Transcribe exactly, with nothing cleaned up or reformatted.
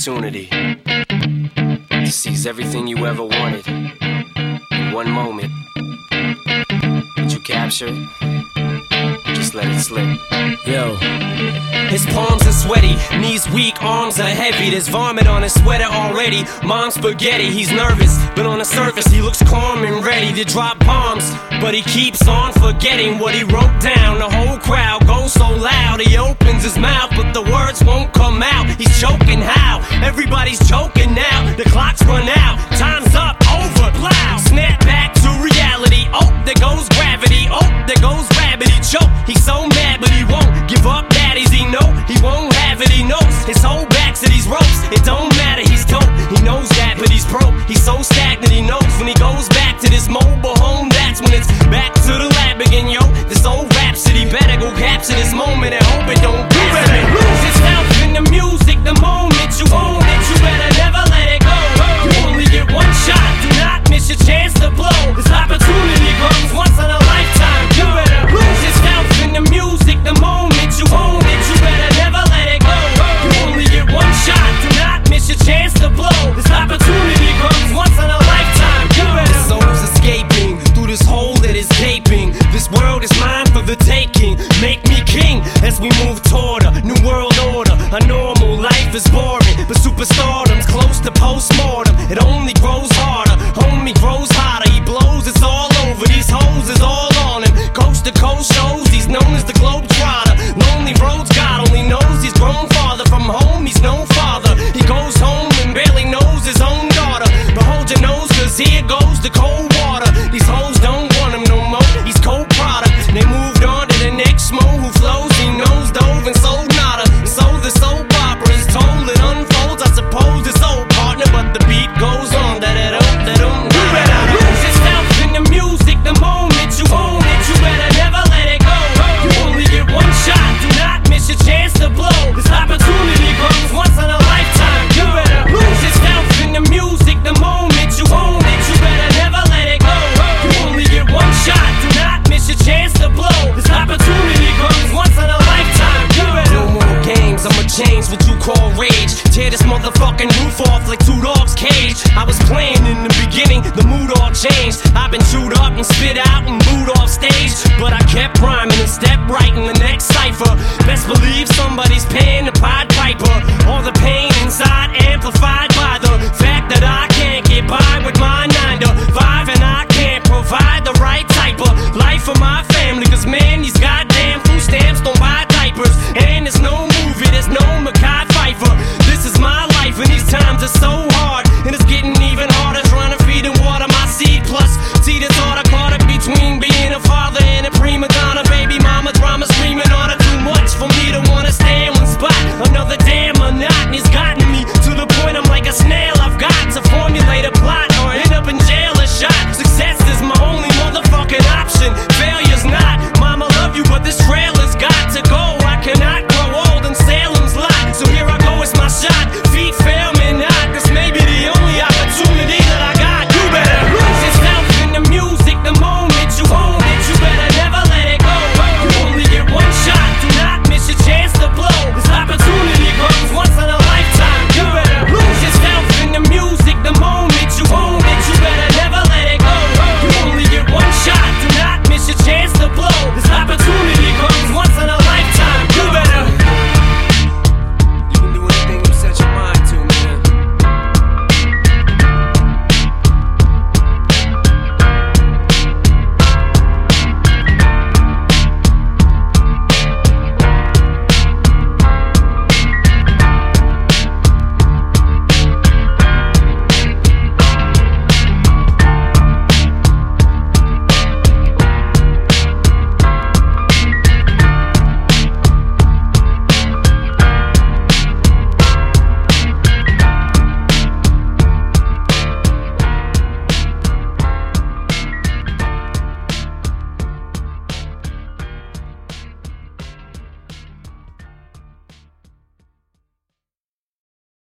opportunity to seize everything you ever wanted in one moment. Did you capture it? Just let it slip. Yo. His palms are sweaty, knees weak, arms are heavy. There's vomit on his sweater already. Mom's spaghetti, he's nervous, but on the surface he looks calm and ready to drop bombs. But he keeps on forgetting what he wrote down. The whole crowd goes so loud, he opens his mouth, but the words won't come out. He's choking how? Everybody's choking now. The clock's run out, time's up, over, loud. Snap back to reality, oh, there goes gravity. Oh, there goes rabbit, he choke. He's so mad, but he won't give up. Daddies, he know he won't have it, he knows his whole back to these ropes. It don't matter, he's dope, he knows that, but he's broke. He's so stagnant, he knows when he goes back to this mobile home, that's when it's back to the lab again, yo. This old rhapsody better go capture this moment and hope it don't do it. Lose yourself in the music, the moment you own it, you better never let it go. You only get one shot, do not miss your chance to blow. This opportunity comes once in a lifetime. You better lose yourself in the music, the moment you own it, you better never let it go. You only get one shot, do not miss your chance to blow. This opportunity comes once in a lifetime. You better. This soul's escaping through this hole that is gaping. This world is mine for the taking. Make me king as we move toward a new world order. A normal life is boring, but superstardom's close to postmortem. It only grows harder, homie grows hotter. He blows, it's all over. These hoes is all on him. Coast to coast shows, he's known as the Globetrotter. Lonely roads, God only knows he's grown farther from home. He's no father. He goes home and barely knows his own daughter. But hold your nose, cause here goes the cold water. These hoes don't want him no more. He's cold product. They moved on to the next mo who flows. He knows dove and sold nada. So the soap opera is told, it unfolds. I suppose it's old partner, but the beat goes on. That it up, that um. You better lose yourself in the music, the moment you own it. You better never let it go. You only get one shot, do not miss your chance to blow. This opportunity comes once in a lifetime. You better lose yourself in the music, the moment you own it. You better never let it go. You only get one shot, do not miss your chance to blow. This opportunity comes once in a lifetime. You better. No more games, I'ma change what you call rage. Tear this motherfucking roof off like two dogs' cage. I was playing in the beginning, the mood all changed. I've been chewed up and spit out and booed off stage, but I kept rhyming and stepped right in the next cipher. Best believe somebody's paying the Pied Piper. All the pain inside amplified by